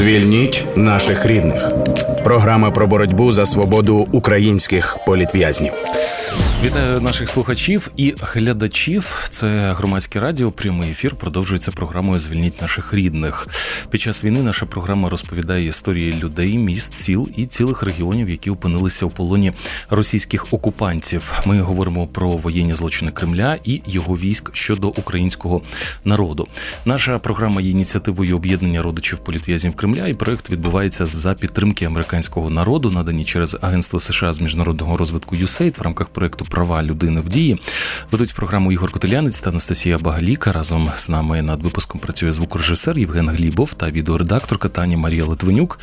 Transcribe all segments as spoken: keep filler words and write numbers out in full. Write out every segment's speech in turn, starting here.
Звільніть наших рідних. Програма про боротьбу за свободу українських політв'язнів. Вітаю наших слухачів і глядачів. Це Громадське радіо. Прямий ефір продовжується програмою «Звільніть наших рідних». Під час війни наша програма розповідає історії людей, міст, сіл і цілих регіонів, які опинилися у полоні російських окупантів. Ми говоримо про воєнні злочини Кремля і його військ щодо українського народу. Наша програма є ініціативою об'єднання родичів політв'язнів Кремля, і проект відбувається за підтримки американського народу, надані через Агентство США з міжнародного розвитку ю ес ей ай ді в рамках проекту «Права людини в дії». Ведуть програму Ігор Котелянець та Анастасія Багаліка. Разом з нами над випуском працює звукорежисер Євген Глібов та відеоредакторка Таня Марія Литвинюк.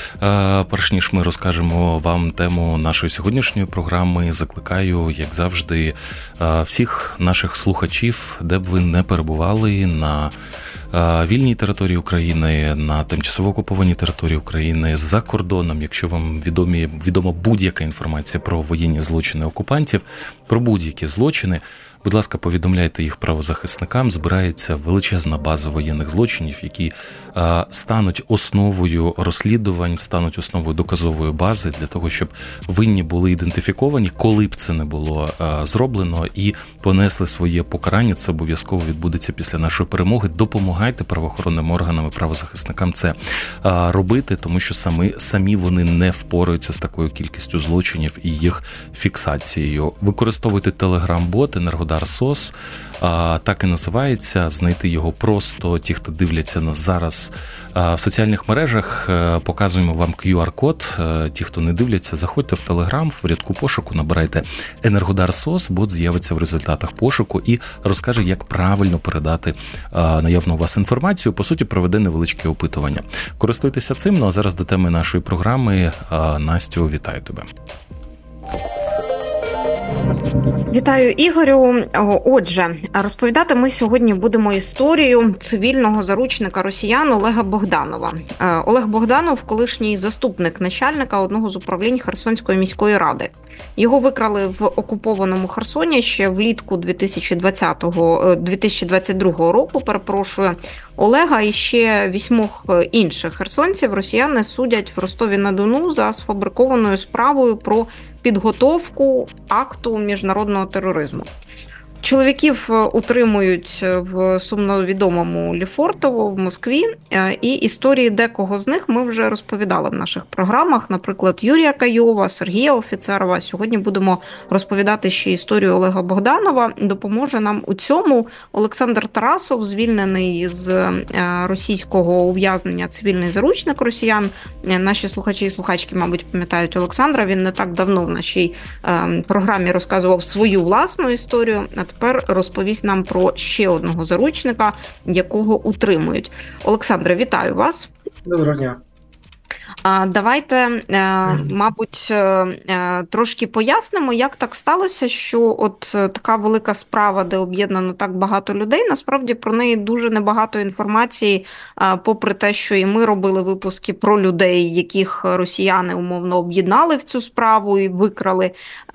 Перш ніж ми розкажемо вам тему нашої сьогоднішньої програми, закликаю, як завжди, всіх наших слухачів, де б ви не перебували, на вільній території України, на тимчасово окупованій території України, за кордоном, якщо вам відомі, відома будь-яка інформація про воєнні злочини окупантів, про будь-які злочини, будь ласка, повідомляйте їх правозахисникам. Збирається величезна база воєнних злочинів, які а, стануть основою розслідувань, стануть основою доказової бази для того, щоб винні були ідентифіковані, коли б це не було а, зроблено, і понесли своє покарання. Це обов'язково відбудеться після нашої перемоги. Допомагайте правоохоронним органам і правозахисникам це а, робити, тому що самі, самі вони не впораються з такою кількістю злочинів і їх фіксацією. Використовуйте телеграм-бот «Енергодар СОС», так і називається. Знайти його просто. Ті, хто дивляться нас зараз в соціальних мережах, показуємо вам ку ар-код. Ті, хто не дивляться, заходьте в Телеграм, в рядку пошуку набирайте «Енергодар СОС», бот з'явиться в результатах пошуку і розкаже, як правильно передати наявну у вас інформацію. По суті, проведе невеличке опитування. Користуйтеся цим. Ну а зараз до теми нашої програми. Настю, вітаю тебе. Вітаю, Ігорю. Отже, розповідати ми сьогодні будемо історію цивільного заручника росіян Олега Богданова. Олег Богданов – колишній заступник начальника одного з управлінь Херсонської міської ради. Його викрали в окупованому Херсоні ще влітку дві тисячі двадцятого, дві тисячі двадцять другого року, перепрошую. Олега і ще вісьмох інших херсонців росіяни судять в Ростові-на-Дону за сфабрикованою справою про підготовку акту міжнародного тероризму. Чоловіків утримують в сумновідомому Лефортово в Москві, і історії декого з них ми вже розповідали в наших програмах, наприклад, Юрія Кайова, Сергія Офіцерова. Сьогодні будемо розповідати ще історію Олега Богданова. Допоможе нам у цьому Олександр Тарасов, звільнений з російського ув'язнення, цивільний заручник росіян. Наші слухачі і слухачки, мабуть, пам'ятають Олександра. Він не так давно в нашій програмі розказував свою власну історію. А тепер розповість нам про ще одного заручника, якого утримують. Олександре, вітаю вас. Доброго дня. Давайте, мабуть, трошки пояснимо, як так сталося, що от така велика справа, де об'єднано так багато людей, насправді про неї дуже небагато інформації, попри те, що і ми робили випуски про людей, яких росіяни умовно об'єднали в цю справу і викрали.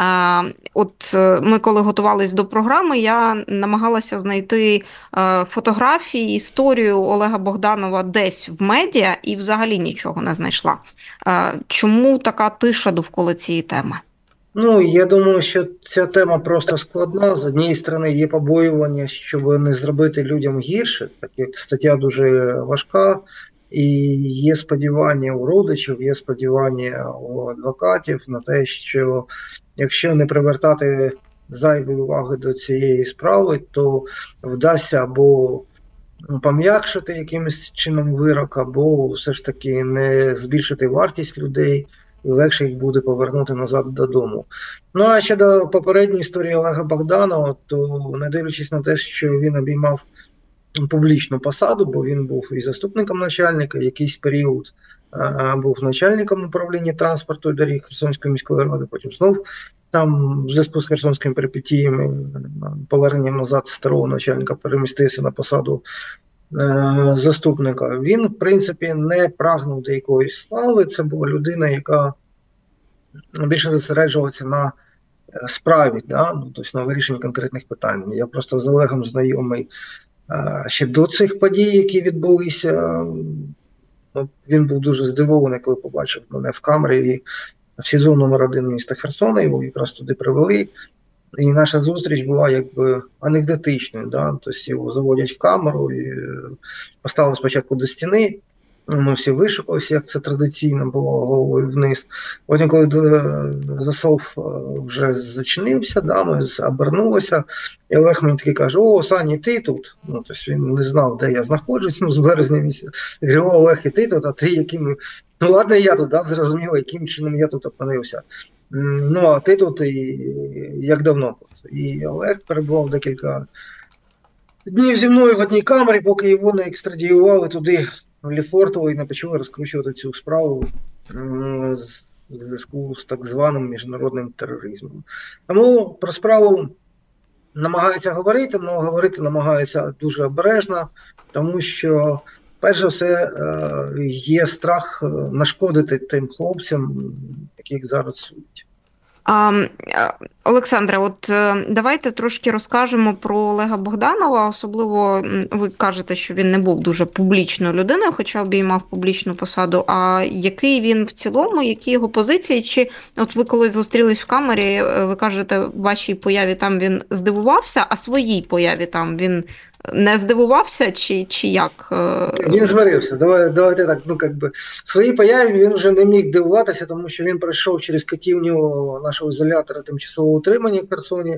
От ми, коли готувались до програми, я намагалася знайти фотографії, історію Олега Богданова десь в медіа і взагалі нічого не знайшла. Чому така тиша довкола цієї теми? Ну, я думаю, що ця тема просто складна. З однієї сторони є побоювання, щоб не зробити людям гірше, так як стаття дуже важка, і є сподівання у родичів, є сподівання у адвокатів на те, що якщо не привертати зайвої уваги до цієї справи, то вдасться або пом'якшити якимось чином вирок, або все ж таки не збільшити вартість людей, і легше їх буде повернути назад додому. Ну, а щодо попередньої історії Олега Богданова, то не дивлячись на те, що він обіймав публічну посаду, бо він був і заступником начальника, якийсь період а, був начальником управління транспорту і доріг Херсонської міської ради, потім знов там в зв'язку з херсонськими перипетіями, поверненням назад старого начальника перемістився на посаду е, заступника. Він, в принципі, не прагнув до якоїсь слави. Це була людина, яка більше зосереджувалася на справі, да? Ну, тобто на вирішенні конкретних питань. Я просто з Олегом знайомий е, ще до цих подій, які відбулися він був дуже здивований, коли побачив мене в камері і в СІЗО номер один міста Херсона, його якраз туди привели. І наша зустріч була якби анекдотичною. Да? Тобто його заводять в камеру і поставили спочатку до стіни. Ми всі вишукалися, як це традиційно було, головою вниз. Потім, коли засов вже зачинився, да, ми обернулися, і Олег мені такий каже: о, Саня, ти тут? Ну, тобто він не знав, де я знаходжусь, ну, з березня місяця. Я говорю: о, Олег, і ти тут, а ти яким... Ну, ладно, я тут, да, зрозуміло, яким чином я тут опинився. Ну, а ти тут і як давно тут? І Олег перебував декілька днів зі мною в одній камері, поки його не екстрадіювали туди, в Лефортово, і не почали розкручувати цю справу в зв'язку з так званим міжнародним тероризмом. Тому про справу намагаються говорити, але говорити намагаються дуже обережно, тому що, перш за все, є страх нашкодити тим хлопцям, яких зараз судять. А, Олександре, от давайте трошки розкажемо про Олега Богданова. Особливо ви кажете, що він не був дуже публічною людиною, хоча обіймав публічну посаду. А який він в цілому, які його позиції? Чи от ви коли зустрілись в камері, ви кажете, в вашій появі там він здивувався, а своїй появі там він не здивувався, чи, чи як? Він змирився. Давай, давайте так, ну, как би, в своїй появі він вже не міг дивуватися, тому що він пройшов через катівню нашого ізолятора тимчасового утримання в Херсоні.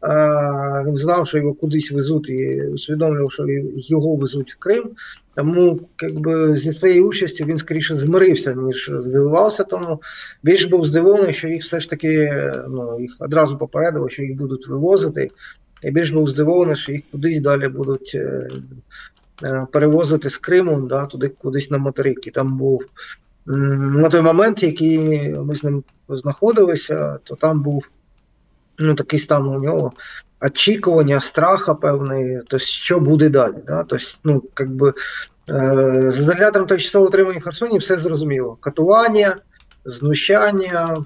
А, він знав, що його кудись везуть, і усвідомлював, що його везуть в Крим. Тому, как би, зі своєю участю він скоріше змирився, ніж здивувався. Тому більш був здивований, що їх все ж таки, ну, їх одразу попередили, що їх будуть вивозити. Я більш був здивований, що їх кудись далі будуть е, е, перевозити з Криму, да, туди кудись на материк. І там був м, на той момент, який ми з ним знаходилися, то там був, ну, такий стан у нього очікування, страха певний, то що буде далі. Да? Тобто, ну, как би, е, з ізолятором тимчасового утримання в Херсоні все зрозуміло. Катування, знущання,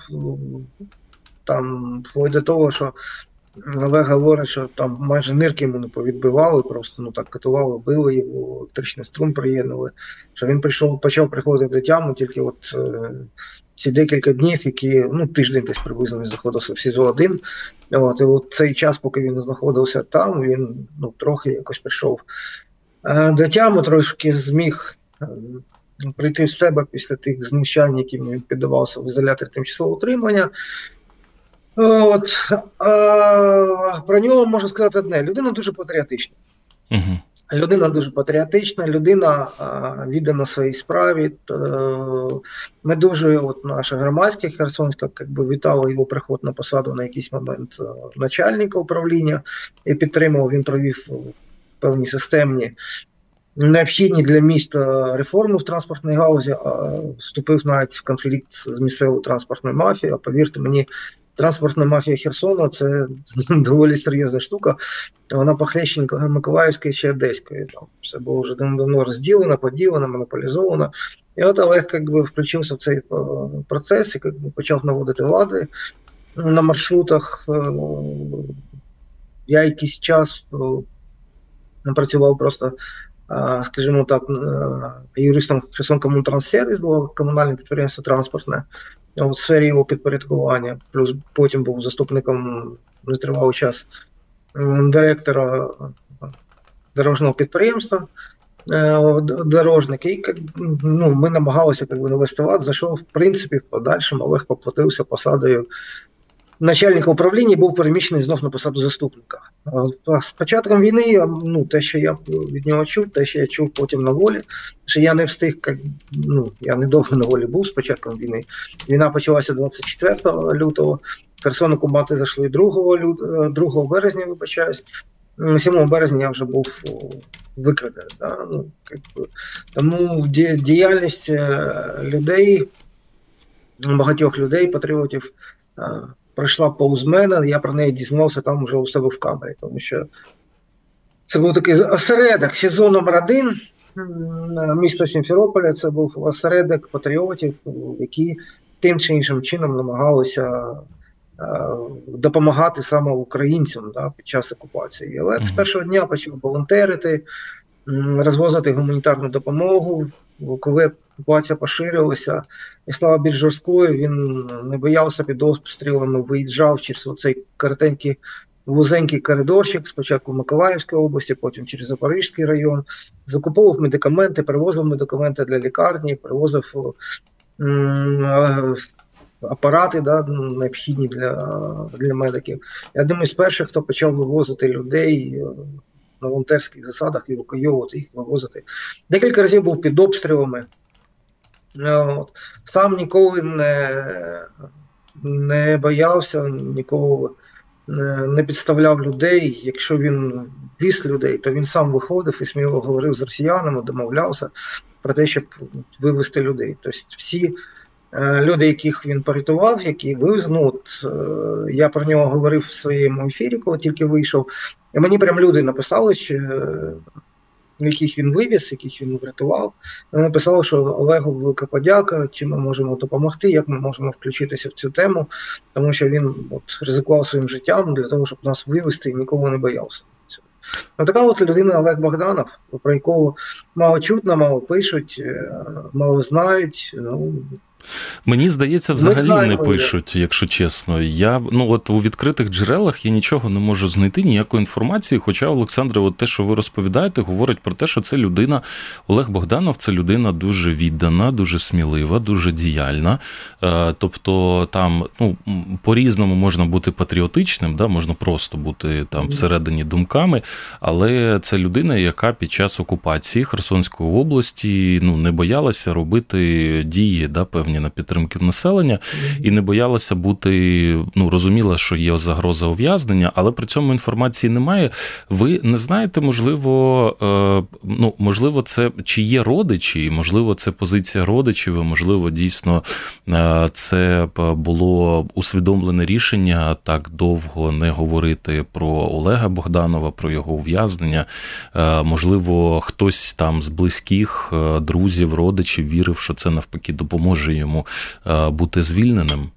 там, вплоть до того, що Олег говорить, що там майже нирки йому не повідбивали, просто, ну, так катували, били його, електричний струм приєднали, що він прийшов, почав приходити до тями тільки от е, ці декілька днів, які, ну, тиждень десь приблизно він знаходився в СІЗО один. От, і от цей час, поки він знаходився там, він, ну, трохи якось прийшов е, до тями, трошки зміг е, прийти в себе після тих знущань, яким він піддавався в ізоляторі тимчасового утримання. От, а, про нього можу сказати одне: людина дуже патріотична. Угу. Людина дуже патріотична, людина а, віддана своїй справі. То, ми дуже, от наша громадська Херсонська, якби вітала його приход на посаду на якийсь момент начальника управління і підтримував. Він провів певні системні, необхідні для міста реформи в транспортній галузі, а вступив навіть в конфлікт з місцевою транспортною мафією. Повірте мені, транспортна мафія Херсона – це доволі серйозна штука. Вона похлеще Миколаївської чи Одеської. Там все було вже давно розділено, поділено, монополізовано. І от Олег, якби, включився в цей процес і, якби, почав наводити лади на маршрутах. Я якийсь час працював просто, скажімо так, юристом Херсон-Комунтранссервіс, було комунальне підприємство транспортне, в сфері його підпорядкування, плюс потім був заступником нетривалий час директора дорожнього підприємства, дорожник. І, ну, ми намагалися, якби, навести лад, за що, в принципі, в подальшому Олег поплатився посадою начальника управління, був переміщений знов на посаду заступника. А з початком війни, ну, те, що я від нього чув, те, що я чув потім на волі, що я не встиг, як, ну, я недовго на волі був з початком війни. Війна почалася двадцять четвертого лютого, в Херсон окупанти зайшли другого березня, вибачаюсь. сьомого березня я вже був викритий. Да? Ну, якби, тому діяльність людей, багатьох людей, патріотів, пройшла повз мене, я про неї дізнався там вже у себе в камері, тому що це був такий осередок, СІЗО номер один міста Сімферополя, це був осередок патріотів, які тим чи іншим чином намагалися допомагати саме українцям, да, під час окупації. Але з першого дня почав волонтерити, розвозити гуманітарну допомогу. Коли окупація поширилася і стала більш жорсткою, він не боявся під обстрілами, виїжджав через оцей коротенький вузенький коридорчик, спочатку в Миколаївській області, потім через Запорізький район, закуповував медикаменти, привозив медикаменти для лікарні, привозив м- апарати, да, необхідні для, для медиків. Я думаю, з перших, хто почав вивозити людей на волонтерських засадах, евакуйовувати їх, вивозити. Декілька разів був під обстрілами. От. Сам ніколи не, не боявся, ніколи не підставляв людей. Якщо він віз людей, то він сам виходив і сміло говорив з росіянами, домовлявся про те, щоб вивезти людей. Тобто всі люди, яких він порятував, які вивез, ну, от, я про нього говорив в своєму ефірі, коли тільки вийшов, і мені прям люди написали, що яких він вивіз, яких він врятував. Вони написали, що Олегу велика подяка, чим ми можемо допомогти, як ми можемо включитися в цю тему, тому що він от, ризикував своїм життям для того, щоб нас вивезти і нікого не боявся. Ну, така от людина Олег Богданов, про якого мало чутно, мало пишуть, мало знають. Ну, мені здається, взагалі не пишуть, якщо чесно. Я, ну, от у відкритих джерелах я нічого не можу знайти, ніякої інформації, хоча, Олександре, от те, що ви розповідаєте, говорить про те, що це людина, Олег Богданов, це людина дуже віддана, дуже смілива, дуже діяльна. Тобто там, ну, по-різному можна бути патріотичним, да, можна просто бути там всередині думками, але це людина, яка під час окупації Херсонської області, ну, не боялася робити дії, да, певні на підтримки населення, і не боялася бути, ну, розуміла, що є загроза ув'язнення, але при цьому інформації немає. Ви не знаєте, можливо, ну, можливо, це, чи є родичі, можливо, це позиція родичів, можливо, дійсно це було усвідомлене рішення так довго не говорити про Олега Богданова, про його ув'язнення. Можливо, хтось там з близьких, друзів, родичів вірив, що це навпаки допоможе йому бути звільненим?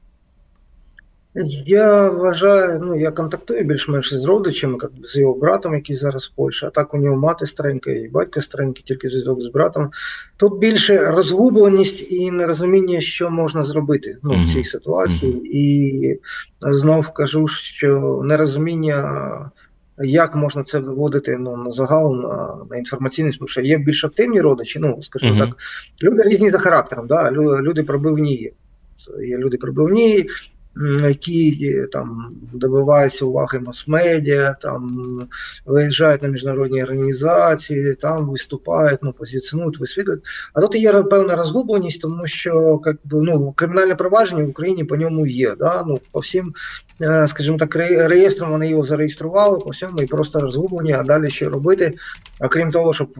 Я вважаю, ну, я контактую більш-менш з родичами, як з його братом, який зараз в Польщі, а так у нього мати старенька і батько старенький, тільки зв'язок з братом. Тут більше розгубленість і нерозуміння, що можна зробити, ну, в цій ситуації. Mm-hmm. І знов кажу, що нерозуміння, як можна це виводити, ну, на загал, на, на інформаційність, тому що є більш активні родичі, ну, скажімо mm-hmm. так, люди різні за характером, да? Люди пробивні, є люди пробивні, які там добиваються уваги мас-медіа, там виїжджають на міжнародні організації, там виступають, ну, позиціонують, висвітлюють. А тут є певна розгубленість, тому що, як би, ну, кримінальне провадження в Україні по ньому є, да? Ну, по всім, скажімо так, реєстрам вони його зареєстрували, по всьому, і просто розгублені, а далі що робити, а крім того, щоб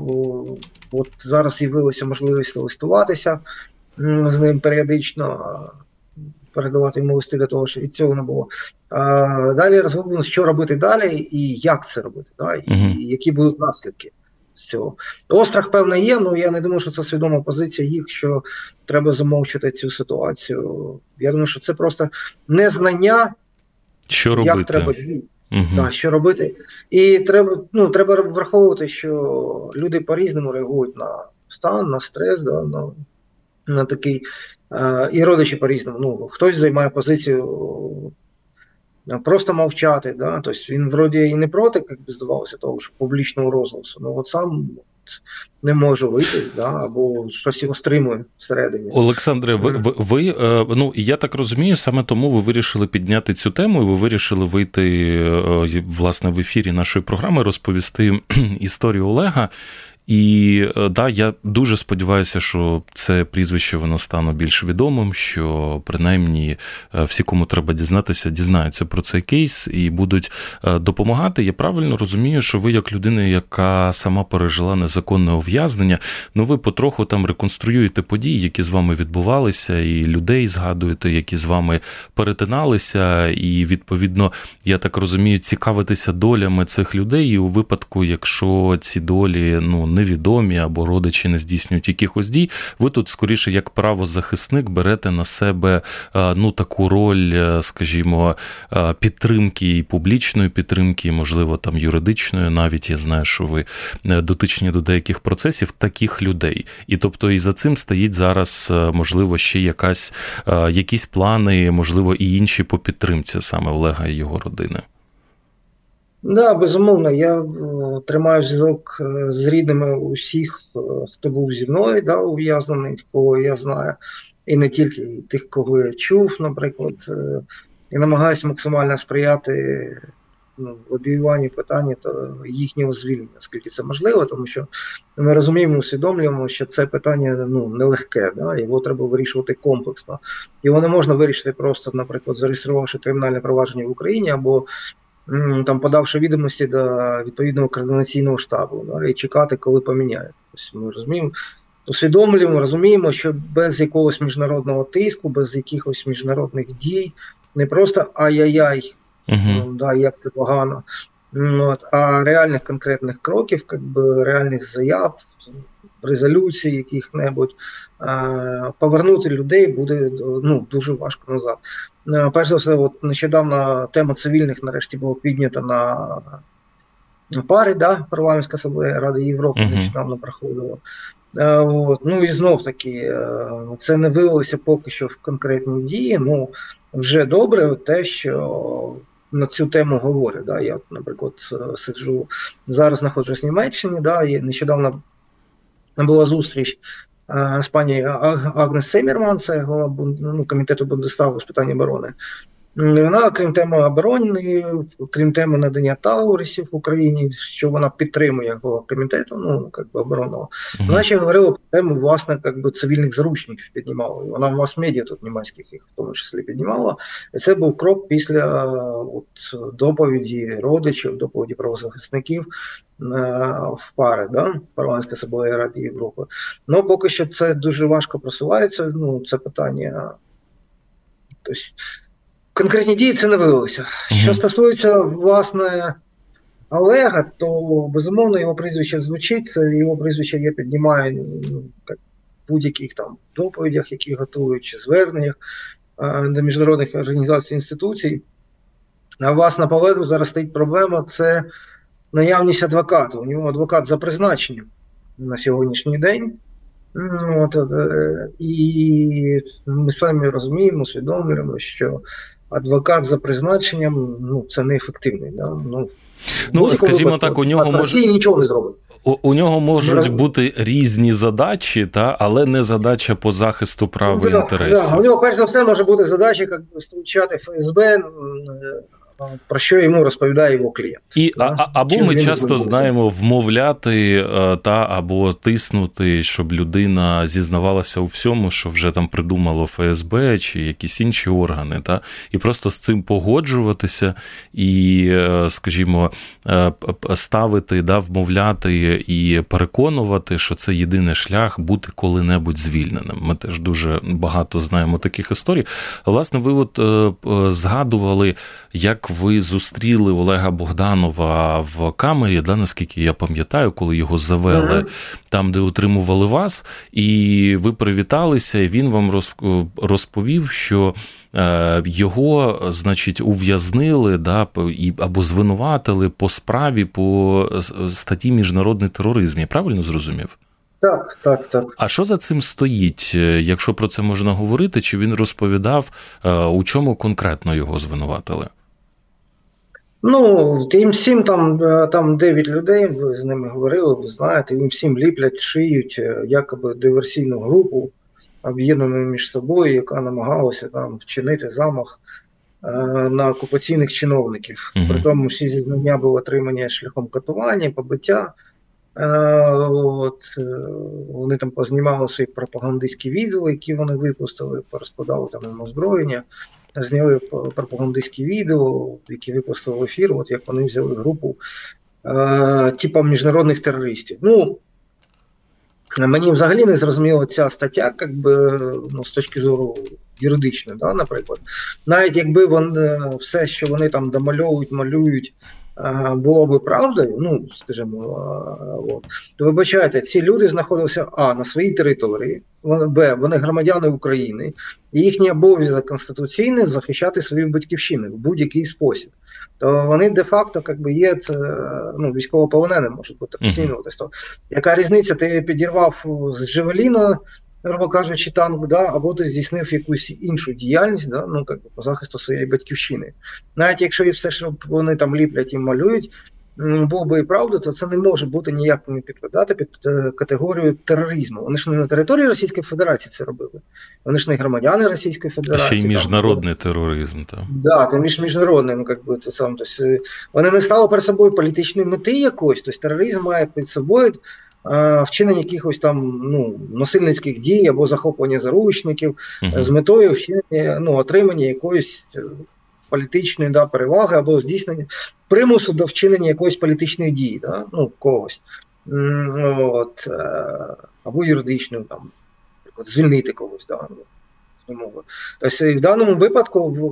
от зараз з'явилася можливість листуватися з ним періодично, передавати йому листи для того, щоб від цього не було. А, далі розгублено, що робити далі і як це робити, да? І uh-huh. які будуть наслідки з цього. Острах, певно, є, але я не думаю, що це свідома позиція їх, що треба замовчити цю ситуацію. Я думаю, що це просто незнання, що робити. Як треба жити. Uh-huh. Да, що робити. І треба, ну, треба враховувати, що люди по-різному реагують на стан, на стрес, да, на, на такий. І родичі по-різному. Ну, хтось займає позицію просто мовчати, да? Тобто він вроді і не проти, як би здавалося, того, що публічного розголосу, але от сам не може вийти, да? Або щось його стримує всередині. Олександре, ви, ви, ви, ну, я так розумію, саме тому ви вирішили підняти цю тему, і ви вирішили вийти, власне, в ефірі нашої програми, розповісти історію Олега. І, да, я дуже сподіваюся, що це прізвище, воно стане більш відомим, що, принаймні, всі, кому треба дізнатися, дізнаються про цей кейс і будуть допомагати. Я правильно розумію, що ви, як людина, яка сама пережила незаконне ув'язнення, ну, ви потроху там реконструюєте події, які з вами відбувалися, і людей згадуєте, які з вами перетиналися, і, відповідно, я так розумію, цікавитеся долями цих людей, і у випадку, якщо ці долі, ну, невідомі або родичі не здійснюють якихось дій, ви тут скоріше як правозахисник берете на себе ну таку роль, скажімо, підтримки і публічної підтримки, можливо, там юридичної, навіть я знаю, що ви дотичні до деяких процесів таких людей. І тобто і за цим стоїть зараз, можливо, ще якась, якісь плани, можливо, і інші по підтримці саме Олега і його родини. Так, да, безумовно, я тримаю зв'язок з рідними усіх, хто був зі мною, да, ув'язнений, кого я знаю, і не тільки і тих, кого я чув, наприклад, і намагаюся максимально сприяти ну, лобіюванню питання та їхнього звільнення, оскільки це можливо, тому що ми розуміємо, усвідомлюємо, що це питання ну, нелегке, да, його треба вирішувати комплексно. Його не можна вирішити просто, наприклад, зареєструвавши кримінальне провадження в Україні або там подавши відомості до відповідного координаційного штабу, да, і чекати, коли поміняють. Тобто ми розуміємо, усвідомлюємо, розуміємо, що без якогось міжнародного тиску, без якихось міжнародних дій, не просто ай-яй-яй, uh-huh. да, як це погано, от, а реальних конкретних кроків, якби, реальних заяв, резолюцій яких-небудь, повернути людей буде ну, дуже важко назад. Перш за все, от нещодавно тема цивільних нарешті була піднята на парі, да, парламентська асамблея Ради Європи uh-huh. нещодавно проходила. От, ну і знов таки, це не вилилося поки що в конкретні дії, ну вже добре те, що на цю тему говорять. Да. Я, наприклад, сиджу, зараз знаходжусь в Німеччині, да, і нещодавно була зустріч з пані Агнес Семерман, це голова ну, комітету Бундестагу з питань оборони. Вона, крім теми оборони, крім теми надання таурисів в Україні, що вона підтримує його комітету, ну, як би оборонного, uh-huh. вона ще говорила про тему, власне, як би цивільних заручників піднімала. Вона в мас-медіа тут німецьких їх в тому числі піднімала. І це був крок після от, доповіді родичів, доповіді правозахисників в пари, да, парламентська асамблея Ради Європи. Ну, поки що це дуже важко просувається, ну, це питання. Тобто, конкретні дії це не вилилося. Mm-hmm. Що стосується, власне, Олега, то, безумовно, його прізвище звучить, це його прізвище я піднімаю ну, в будь-яких там доповідях, які готують, чи зверненнях а, до міжнародних організацій, інституцій. А, власне, по Олегу зараз стоїть проблема, це наявність адвоката. У нього адвокат за призначенням на сьогоднішній день. От, і ми самі розуміємо, усвідомлюємо, що адвокат за призначенням, ну, це неефективний. Да? Ну, ну скажімо випадку, так, у нього може... нічого не зробить. У, у нього можуть Раз... бути різні задачі, та, але не задача по захисту прав і да, інтересів. Да. У нього, перш за все, може бути задача, як стрічати еф ес бе, про що йому розповідає його клієнт. І, а, а, або Чим ми часто знаємо вмовляти та або тиснути, щоб людина зізнавалася у всьому, що вже там придумало еф ес бе чи якісь інші органи, та, і просто з цим погоджуватися і, скажімо, ставити, да, вмовляти і переконувати, що це єдиний шлях бути коли-небудь звільненим. Ми теж дуже багато знаємо таких історій. Власне, ви от згадували, як ви зустріли Олега Богданова в камері, да, наскільки я пам'ятаю, коли його завели mm-hmm. там, де утримували вас, і ви привіталися, і він вам розповів, що його, значить, ув'язнили, да, або звинуватили по справі по статті «Міжнародний тероризм». Я правильно зрозумів? Так, так, так. А що за цим стоїть, якщо про це можна говорити? Чи він розповідав, у чому конкретно його звинуватили? Ну, їм всім там, там дев'ять людей, ви з ними говорили, ви знаєте, їм всім ліплять, шиють якоби диверсійну групу, об'єднану між собою, яка намагалася там вчинити замах е, на окупаційних чиновників. Mm-hmm. При тому всі зізнання були отримані шляхом катування, побиття. Е, от, е, вони там познімали свої пропагандистські відео, які вони випустили, порозкладали там їм озброєння. Зняли пропагандистські відео, які випустили в ефір, от як вони взяли групу е, типу міжнародних терористів. Ну, мені взагалі не зрозуміла ця стаття, якби, ну, з точки зору юридичної, да, наприклад. Навіть якби вони, все, що вони там домальовують, малюють, було би правдою, ну, скажімо, от, то вибачайте, ці люди знаходилися, а, на своїй території, б, вони громадяни України, і їхній обов'язок конституційний захищати свою батьківщину в будь-який спосіб. То вони де-факто як би, є це, ну, військовополоненим, можуть бути постійно. Uh-huh. Яка різниця, ти підірвав з Джавеліна, грубо кажучи, танк, да, або ти здійснив якусь іншу діяльність, да, ну, як би, по захисту своєї батьківщини. Навіть якщо і все, що вони там ліплять і малюють, було би і правда, то це не може бути ніяк не підпадати під категорію тероризму. Вони ж не на території Російської Федерації це робили. Вони ж не громадяни Російської Федерації. Ще й міжнародний там, тероризм. Так, да, це між, міжнародний, ну, як би, це сам, тобто, вони не ставили перед собою політичної мети якоїсь, тобто тероризм має під собою а, вчинення якихось там, ну, насильницьких дій або захоплення заручників uh-huh. з метою вчинення, ну, отримання якоїсь політичної, да, переваги або здійснення примусу до вчинення якоїсь політичної дії, да, ну, когось. От, або юридичної, там, наприклад, звільнити когось. Да, тобто, в даному випадку в,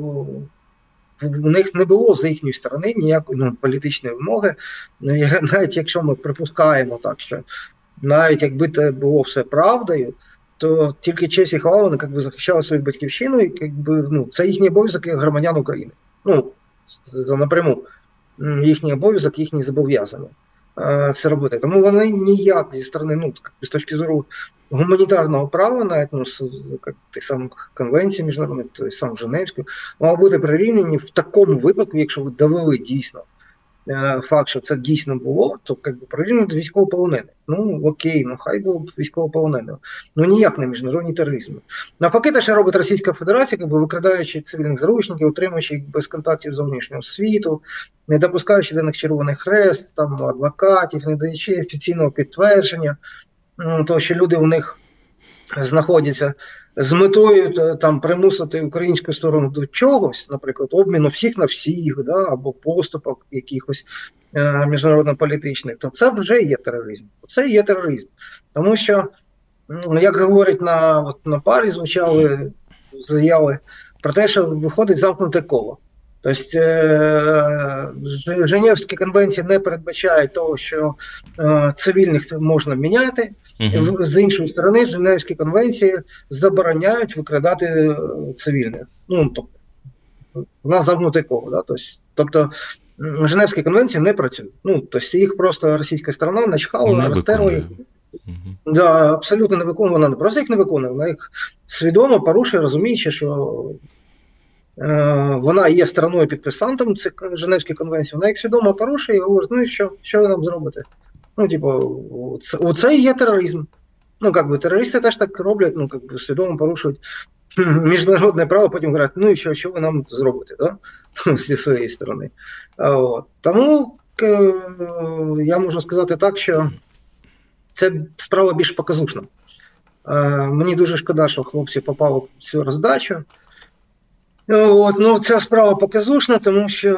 в них не було з їхньої сторони ніякої, ну, політичної вимоги. Навіть якщо ми припускаємо так, що навіть якби це було все правдою, то тільки честь і хвала вони якби захищали свою батьківщину, і якби, ну, це їхній обов'язок як громадян України. Ну, за напряму їхній обов'язок, їхні зобов'язання це робити. Тому вони ніяк зі сторони, ну, з точки зору гуманітарного права, навіть, ну, тих самих конвенцій міжнародних, той сам Женевської, мали бути прирівняні в такому випадку, якщо ви довели дійсно факт, що це дійсно було, то якби прирівняно до військовополонених. Ну, окей, ну хай було б військовополонених. Ну ніяк не міжнародні тероризми. Навпаки, те, що робить Російська Федерація, якби викрадаючи цивільних заручників, утримуючи їх без контактів з зовнішнього світу, не допускаючи до них Червоний Хрест, там, адвокатів, не даючи офіційного підтвердження, ну, того, що люди у них знаходяться з метою там примусити українську сторону до чогось, наприклад, обміну всіх на всіх, да, або поступок якихось е, міжнародно-політичних, то це вже є тероризм. Це є тероризм. Тому що, ну, як говорять на, от, на парі, звучали заяви про те, що виходить замкнуте коло. Тобто е, Женевські конвенції не передбачають того, що е, цивільних можна міняти. Uh-huh. З іншої сторони, Женевські конвенції забороняють викрадати цивільних. Ну, тобто, у нас замкнуте коло. Да? Тобто, Женевські конвенції не працюють. Ну, тобто, їх просто російська сторона начхала, розтерла їх. Uh-huh. Да, абсолютно не виконує. Вона не просто їх не виконує, вона їх свідомо порушує, розуміючи, що е, вона є стороною підписантом цих Женевських конвенцій, вона їх свідомо порушує і говорить, ну і що, що ви нам зробите? Ну, типу, оце і є тероризм. Ну, як би, терористи теж так роблять, ну, як би, свідомо порушують міжнародне право, потім говорять, ну і що, що ви нам зробите, да? Зі своєї сторони. От. Тому е, я можу сказати так, що це справа більш показушна. Е, мені дуже шкода, що хлопці попали в цю роздачу. От. Ну, ця справа показушна, тому що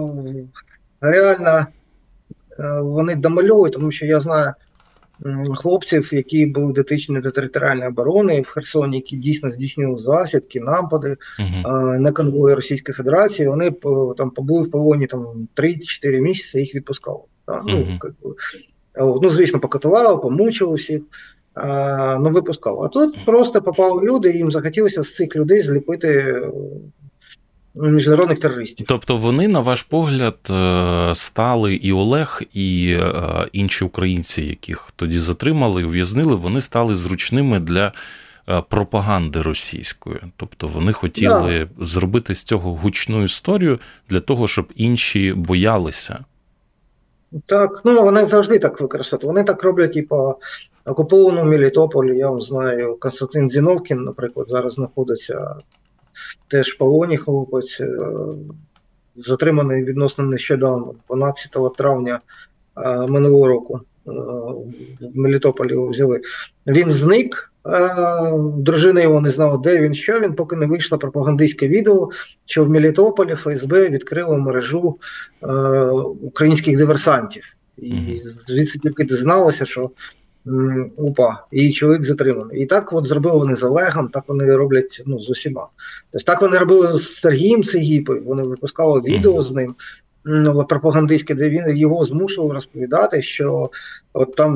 реально вони домальовують, тому що я знаю хлопців, які були дотичні до територіальної оборони в Херсоні, які дійсно здійснили засідки, напади uh-huh. на конвої Російської Федерації. Вони там побули в полоні там три-чотири місяці, їх відпускали. Uh-huh. Ну, як, ну, звісно, покатували, помучили всіх, а, ну, випускали. А тут просто попали люди, і їм захотілося з цих людей зліпити міжнародних терористів. Тобто вони, на ваш погляд, стали і Олег, і інші українці, яких тоді затримали і ув'язнили, вони стали зручними для пропаганди російської. Тобто вони хотіли да. зробити з цього гучну історію для того, щоб інші боялися. Так, ну вони завжди так використовують. Вони так роблять і по окупованому Мелітополі. Я вам знаю, Константин Зіновкін, наприклад, зараз знаходиться теж в полоні, хлопець, затриманий відносно нещодавно, дванадцятого травня минулого року в Мелітополі його взяли. Він зник, дружина його не знала, де він, що він, поки не вийшло пропагандистське відео, що в Мелітополі Еф Ес Бе відкрило мережу українських диверсантів. І звідси тільки дізналося, що опа, і чоловік затриманий. І так от зробили вони з Олегом, так вони роблять, ну, з усіма. Тобто так вони робили з Сергієм Цигіпою, вони випускали відео з ним, ну, пропагандистське, де він його змушував розповідати, що от там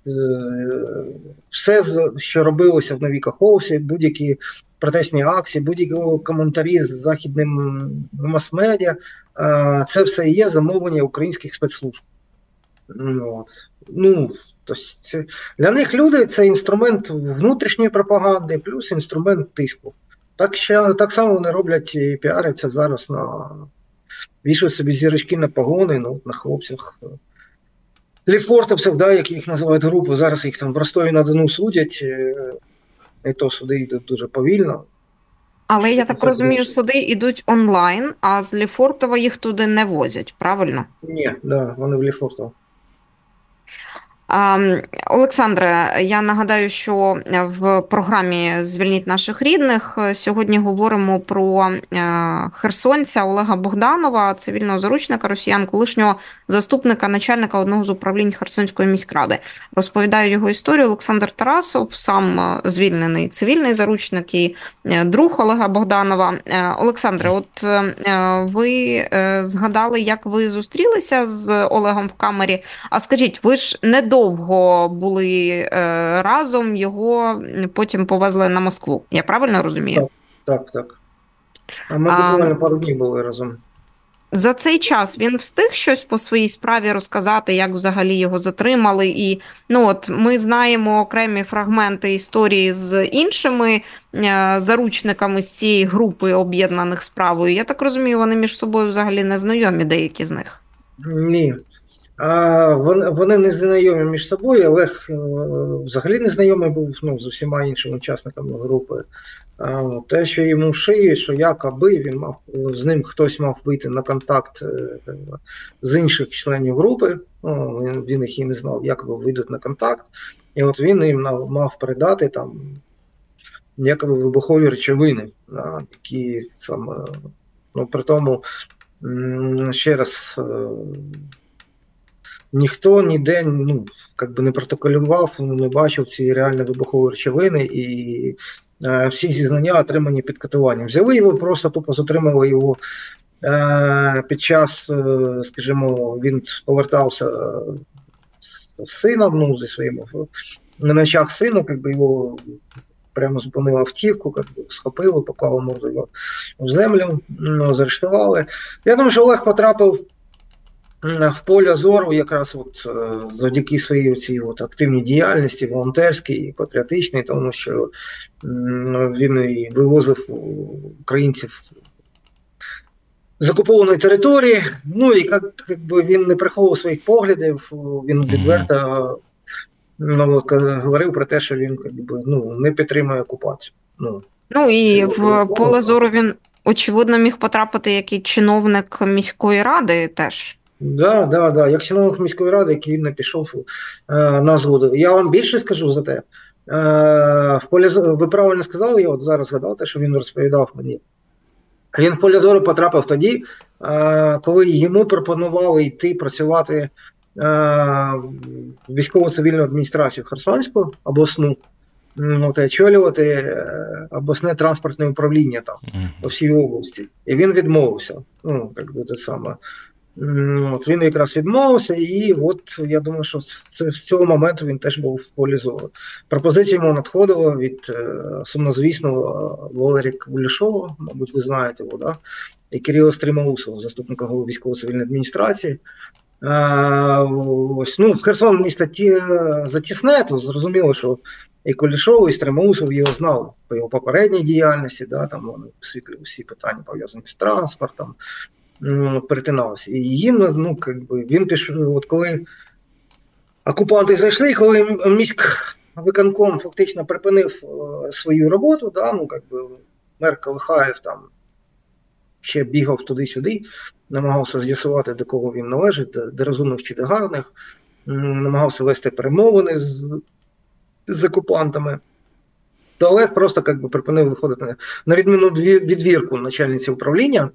все, що робилося в Новій Каховці, будь-які протестні акції, будь-які коментарі з західним мас-медіа, це все є замовлення українських спецслужб. От. Ну, це, для них люди – це інструмент внутрішньої пропаганди, плюс інструмент тиску. Так, що, так само вони роблять і піаряться зараз на... Вішають собі зірочки на погони, ну, на хлопцях. Лефортовців, да, як їх називають групу, зараз їх там в Ростові-на-Дону судять, і то суди йдуть дуже повільно. Але я так розумію, суди йдуть онлайн, а з Лефортова їх туди не возять, правильно? Ні, да, вони в Лефортово. Олександре, я нагадаю, що в програмі «Звільніть наших рідних» сьогодні говоримо про херсонця Олега Богданова, цивільного заручника росіян, колишнього заступника начальника одного з управлінь Херсонської міськради. Розповідаю його історію. Олександр Тарасов, сам звільнений цивільний заручник і друг Олега Богданова. Олександре, от ви згадали, як ви зустрілися з Олегом в камері. А скажіть, ви ж не довго були е, разом, його потім повезли на Москву. Я правильно розумію? Так, так, так. А ми буквально а, пару днів були разом. За цей час він встиг щось по своїй справі розказати, як взагалі його затримали? І, ну от, ми знаємо окремі фрагменти історії з іншими е, заручниками з цієї групи, об'єднаних справою. Я так розумію, вони між собою взагалі не знайомі, деякі з них. Ні. А вони, вони не знайомі між собою. Олег взагалі не знайомий був, ну, з усіма іншими учасниками групи. А, те, що йому шиє, що якоби він мав, з ним хтось мав вийти на контакт з інших членів групи, ну, він, він їх і не знав, якоби вийдуть на контакт, і от він їм мав передати там якоби вибухові речовини, які саме, ну, при тому, ще раз, ніхто ніде, ну, как би не протоколював, не бачив ці реальні вибухові речовини, і е, всі зізнання отримані під катуванням. Взяли його, просто тупо затримали його е, під час, е, скажімо, він повертався з сином, ну, зі своїм, на ночах сина, как би його прямо зупинили автівку, как би схопили, поклали морду його в землю, ну, заарештували. Я думаю, що Олег потрапив в поле зору якраз от завдяки своїй цій от активній діяльності, волонтерській, патріотичній, тому що він і вивозив українців з окупованої території, ну і як, якби він не приховував своїх поглядів, він відверто, ну, говорив про те, що він, якби, ну, не підтримує окупацію. Ну, ну і в поле зору він, очевидно, міг потрапити як і чиновник міської ради теж. Да, да, да. Як чиновник міської ради, який він не пішов е, на згоду. Я вам більше скажу за те. Е, в полі, ви правильно сказали, я от зараз згадав те, що він розповідав мені. Він в поле зору потрапив тоді, е, коли йому пропонували йти працювати е, в військово-цивільну адміністрацію Херсонську, обласну, ну, та очолювати е, обласне транспортне управління там, по всій області. І він відмовився. Ну, як би те саме. От він якраз відмовився, і от я думаю, що це, з цього моменту він теж був в полі зору. Пропозиція йому надходила від е, сумнозвісного Валерія Кулішова, мабуть, ви знаєте його, да? І Кирила Стрімоусова, заступника голови військово-цивільної адміністрації. Е, ось, ну, в Херсон місто ті, затісне, то зрозуміло, що і Кулішов, і Стрімоусов його знав по його попередній діяльності, да? Там вони освітлювали всі питання, пов'язані з транспортом, перетинався. І їм, ну, якби, він пішов, от коли окупанти зайшли, коли міськвиконком фактично припинив е, свою роботу, да, ну, якби, мер Колихаєв там ще бігав туди-сюди, намагався з'ясувати, до кого він належить, до, до розумних чи до гарних, намагався вести перемовини з, з окупантами, то Олег просто, якби, припинив виходити на відміну відвірку начальниці управління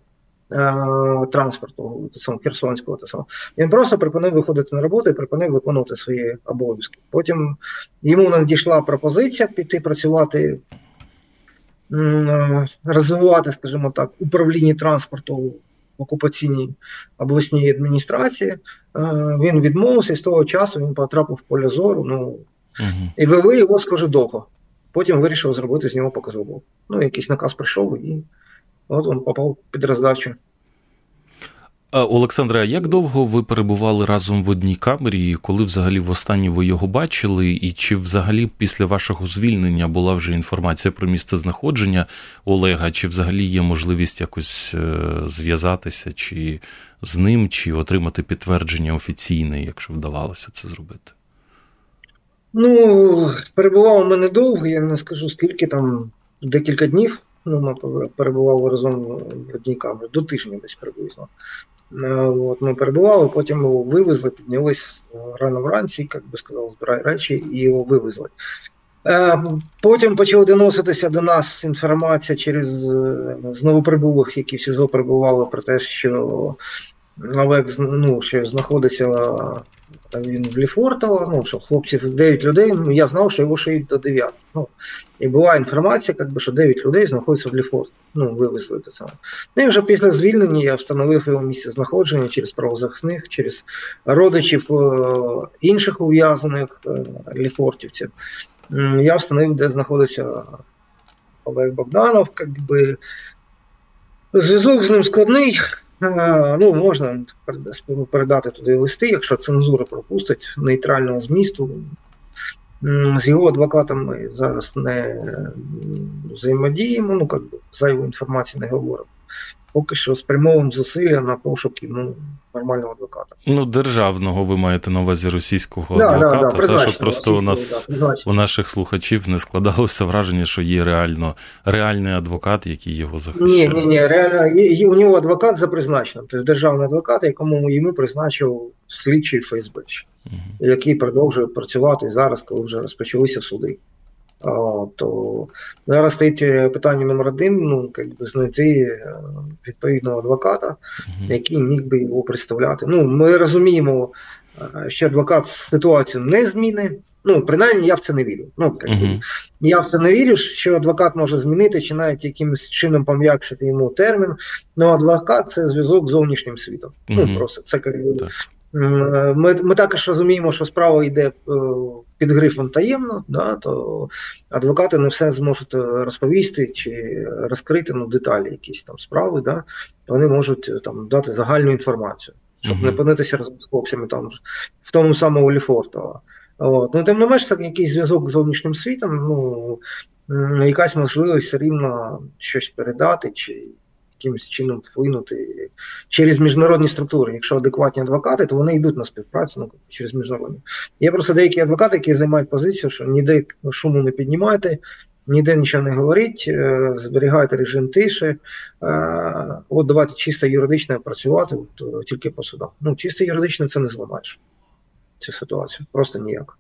транспорту Херсонського, він просто припинив виходити на роботу і припинив виконувати свої обов'язки. Потім йому надійшла пропозиція піти працювати, розвивати, скажімо так, управління транспорту окупаційній обласній адміністрації. Він відмовився, і з того часу він потрапив в поле зору, ну, угу. І вели його, скажу, довго. Потім вирішив зробити з нього показову. Ну, якийсь наказ прийшов, і от він попав під роздачу. Олександре, а як довго ви перебували разом в одній камері, і коли взагалі востаннє ви його бачили, і чи взагалі після вашого звільнення була вже інформація про місце знаходження Олега, чи взагалі є можливість якось зв'язатися чи з ним, чи отримати підтвердження офіційне, якщо вдавалося це зробити? Ну, перебував у мене довго, я не скажу скільки, там декілька днів, ну, ми перебували разом в одній камері, до тижня десь приблизно. От, ми перебували, потім його вивезли, піднялись рано вранці, як би сказав, збирай речі, і його вивезли. Потім почала доноситися до нас інформація через з новоприбулих, які в СІЗО перебували, про те, що Олег, ну, що знаходиться він в Лефортово, ну, що хлопців дев'ять людей, ну, я знав, що його шиють до дев'яти. Ну, і була інформація, як би, що дев'ять людей знаходяться в Лефортово, ну, вивезли те саме. Ну, і вже після звільнення я встановив його місце знаходження через правозахисних, через родичів е- інших ув'язаних е- лефортівців. Я встановив, де знаходиться Олег Богданов, як би, зв'язок з ним складний. Ну, можна передати туди листи, якщо цензура пропустить, нейтрального змісту. З його адвокатом ми зараз не взаємодіємо, ну, як би, зайву інформацію не говоримо. Поки що спрямовуємо зусилля на пошук йому нормального адвоката. Ну, державного ви маєте на увазі російського да, адвоката, да, да, та, щоб просто у нас, да, у наших слухачів не складалося враження, що є реально реальний адвокат, який його захищає. Ні, ні, ні, реально, є, є, у нього адвокат за призначенням, тобто державний адвокат, якому йому призначив слідчий еф ес бе, угу. який продовжує працювати зараз, коли вже розпочалися суди. А, то зараз стоїть питання номер один, ну, як би знайти відповідного адвоката, uh-huh. який міг би його представляти. Ну, ми розуміємо, що адвокат ситуацію не змінить. Ну, принаймні, я в це не вірю. Ну, як uh-huh. би, я в це не вірю, що адвокат може змінити, чи навіть якимось чином пом'якшити йому термін. Ну, адвокат – це зв'язок з зовнішнім світом. Uh-huh. Ну, просто це як uh-huh. Ми, ми також розуміємо, що справа йде під грифом таємно, да, то адвокати не все зможуть розповісти чи розкрити, ну, деталі якісь там справи, да, вони можуть там дати загальну інформацію, щоб uh-huh. не пинитися разом з хлопцями там в тому самому Лефортово. От. Ну, тим не менш, це якийсь зв'язок з зовнішнім світом, ну, якась можливість все рівно щось передати чи якимось чином вплинути через міжнародні структури. Якщо адекватні адвокати, то вони йдуть на співпрацю, ну, через міжнародні. Є просто деякі адвокати, які займають позицію, що ніде шуму не піднімайте, ніде нічого не говоріть, зберігайте режим тиші, от давайте чисто юридично працювати, от, тільки по судах. Ну, чисто юридично це не зламаєш, цю ситуацію, просто ніяк.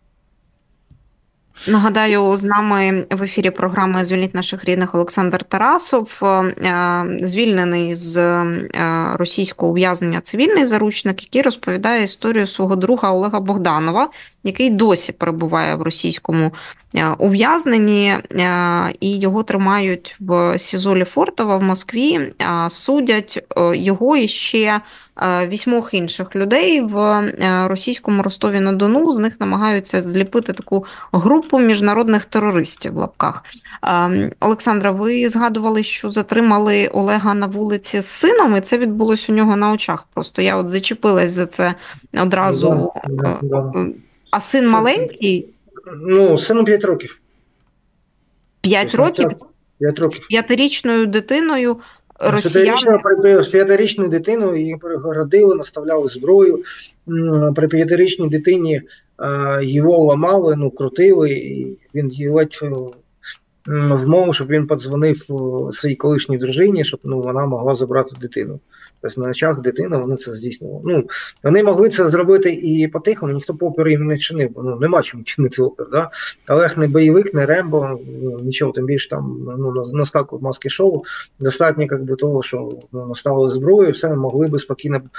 Нагадаю, з нами в ефірі програми «Звільніть наших рідних» Олександр Тарасов, звільнений з російського ув'язнення цивільний заручник, який розповідає історію свого друга Олега Богданова, який досі перебуває в російському ув'язненні, і його тримають в СІЗО Лефортово в Москві, судять його і ще вісьмох інших людей в російському Ростові-на-Дону. З них намагаються зліпити таку групу міжнародних терористів в лапках. Олександра, ви згадували, що затримали Олега на вулиці з сином, і це відбулось у нього на очах. Просто я от зачепилась за це одразу. Да, да, да. А син це, маленький? Ну, сину п'ять років. П'ять років? П'ять років. З п'ятирічною дитиною росіяни... З п'ятирічною дитиною її перегородили, наставляли зброю. При п'ятирічній дитині його ламали, ну, крутили, і він її ледь вмовив, щоб він подзвонив своїй колишній дружині, щоб, ну, вона могла забрати дитину. Тобто на очах дитини вони це здійснювали. Ну, вони могли це зробити і по-тихому, ніхто по опору їм не чинив, бо, ну, нема чому чинити опір. Да? Олег не бойовик, не Рембо, нічого, тим більше там, ну, наскакують маски шоу. Достатньо, як би, того, що, ну, наставили зброю, все, могли би спокійно е,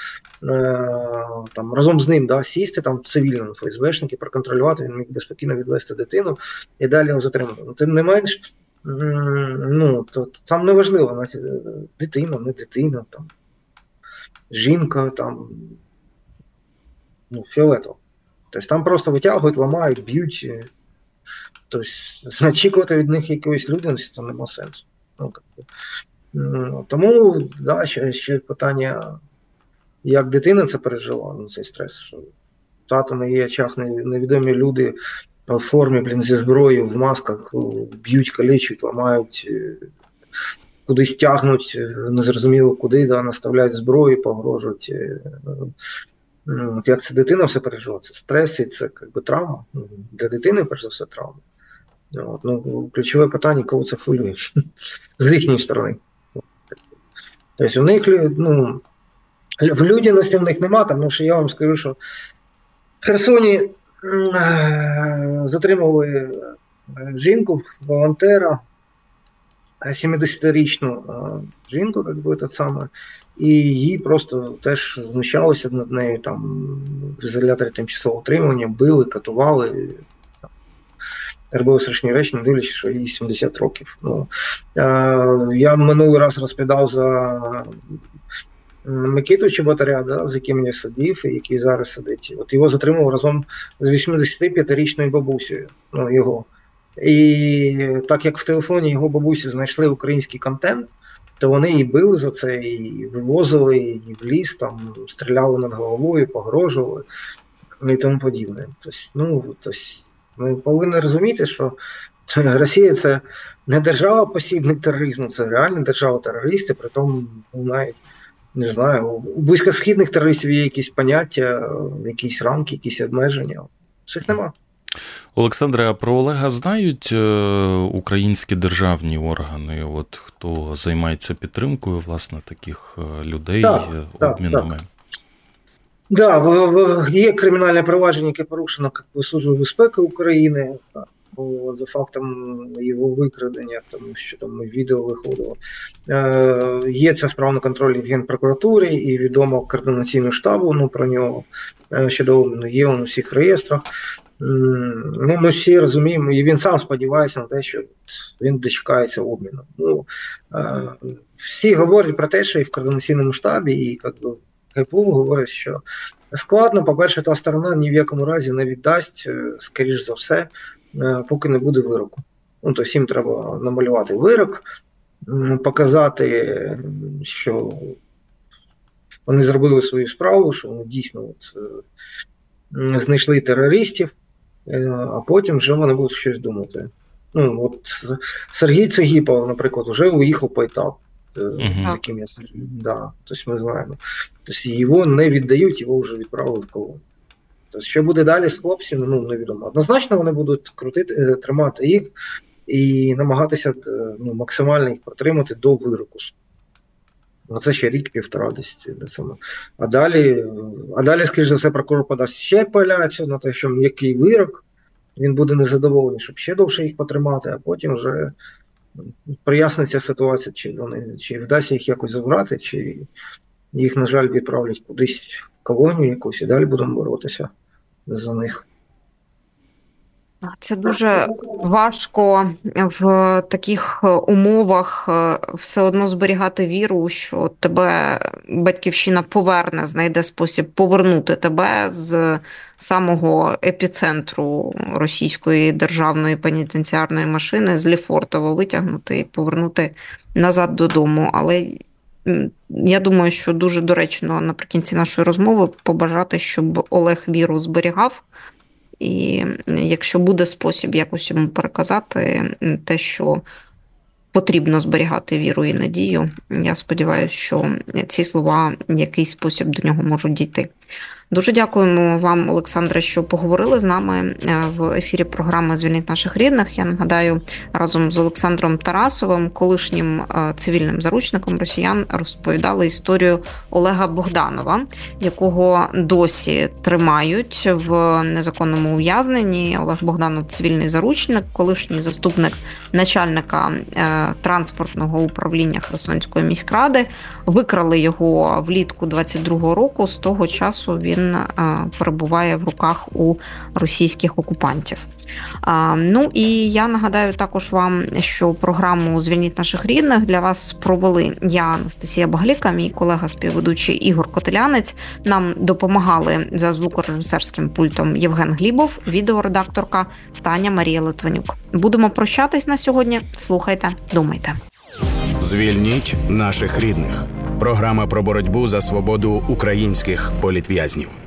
там, разом з ним, да, сісти там в цивільному еф ес бешники, проконтролювати, він міг би спокійно відвести дитину і далі його затримати. Ну, тим не менш, ну, то, там не важливо, дитина, не дитина, там. жінка, там, ну, фіолетово. Тобто там просто витягують, ламають, б'ють. Тобто очікувати від них якоїсь людяності, то нема сенсу. Ну, ну, тому, да, ще, ще питання, як дитина це пережила, ну, цей стрес, що тато на її очах невідомі люди в формі, блін, зі зброєю, в масках б'ють, калічуть, ламають, кудись тягнуть, незрозуміло куди, да, наставляють зброю, погрожують. От як це дитина все пережила? Це стрес і це якби травма. Для дитини, перш за все, травма. От, ну, ключове питання, кого це хвилює з їхньої сторони. Тобто у них, ну, в людяності в них нема, тому що я вам скажу, що в Херсоні затримували жінку, волонтера, сімдесятирічну жінку, як би, так само, і її просто теж знущалися над нею, там, в ізоляторі тимчасового утримання, били, катували, робили страшні речі, не дивлячись, що їй сімдесят років. Ну, я минулий раз розповідав за Микиту Чеботаря, да, з яким я сидів і який зараз сидить. От його затримав разом з вісімдесятип'ятирічною бабусею, ну, його. І так як в телефоні його бабусі знайшли український контент, то вони її били за це, і вивозили її в ліс, там, стріляли над головою, погрожували і тому подібне. Тобто, ну, тобто, ми повинні розуміти, що Росія – це не держава-посібник тероризму, це реальна держава-терористи, при тому, навіть, не знаю, у близькосхідних терористів є якісь поняття, якісь рамки, якісь обмеження. Всіх нема. Олександре, а про Олега знають українські державні органи, от хто займається підтримкою, власне, таких людей, так, обмінами? Так, так. Да, є кримінальне провадження, яке порушено Службою безпеки України за фактом його викрадення, тому що там відео виходило. Е, є ця справа на контролі в Генпрокуратурі і відомо координаційному штабу, ну, про нього щодо обміну, є він у всіх реєстрах. Ну, ми всі розуміємо, і він сам сподівається на те, що він дочекається обміну. Ну, е, всі говорять про те, що і в координаційному штабі, і як би ГПУ говорить, що складно. По-перше, та сторона ні в якому разі не віддасть, скоріш за все, поки не буде вироку. Ну, тобто їм треба намалювати вирок, показати, що вони зробили свою справу, що вони дійсно от, знайшли терористів, а потім вже вони будуть щось думати. Ну, от Сергій Цегіпов, наприклад, вже уїхав по етапу. Uh-huh. З яким я сиджу. Да, тобто ми знаємо. Тобто його не віддають, його вже відправили в колонію. Тобто, що буде далі з хлопцями, ну, невідомо. Однозначно вони будуть крутити, тримати їх і намагатися, ну, максимально їх протримати до вироку. Це ще рік-півтора десь. А далі, а далі, скоріш за все, прокурор подасть ще апеляцію на те, що який вирок, він буде незадоволений, щоб ще довше їх потримати, а потім вже проясниться ситуація, чи вони, чи вдасться їх якось забрати, чи їх, на жаль, відправлять кудись в колонію якусь, і далі будемо боротися за них. Це дуже важко в таких умовах все одно зберігати віру, що тебе батьківщина поверне, знайде спосіб повернути тебе з самого епіцентру російської державної пенітенціарної машини, з Лефортово витягнути і повернути назад додому. Але я думаю, що дуже доречно наприкінці нашої розмови побажати, щоб Олег віру зберігав. І якщо буде спосіб якось йому переказати те, що потрібно зберігати віру і надію, я сподіваюся, що ці слова в якийсь спосіб до нього можуть дійти. Дуже дякуємо вам, Олександре, що поговорили з нами в ефірі програми «Звільніть наших рідних». Я нагадаю, разом з Олександром Тарасовим, колишнім цивільним заручником росіян, розповідали історію Олега Богданова, якого досі тримають в незаконному ув'язненні. Олег Богданов – цивільний заручник, колишній заступник начальника транспортного управління Херсонської міськради. Викрали його влітку двадцять другого року, з того часу часу він перебуває в руках у російських окупантів. Ну і я нагадаю також вам, що програму «Звільніть наших рідних» для вас провели я, Анастасія Багліка, мій колега-співведучий Ігор Котелянець. Нам допомагали за звукорежисерським пультом Євген Глібов, відеоредакторка Таня Марія Литвинюк. Будемо прощатись на сьогодні. Слухайте, думайте. «Звільніть наших рідних». Програма про боротьбу за свободу українських політв'язнів.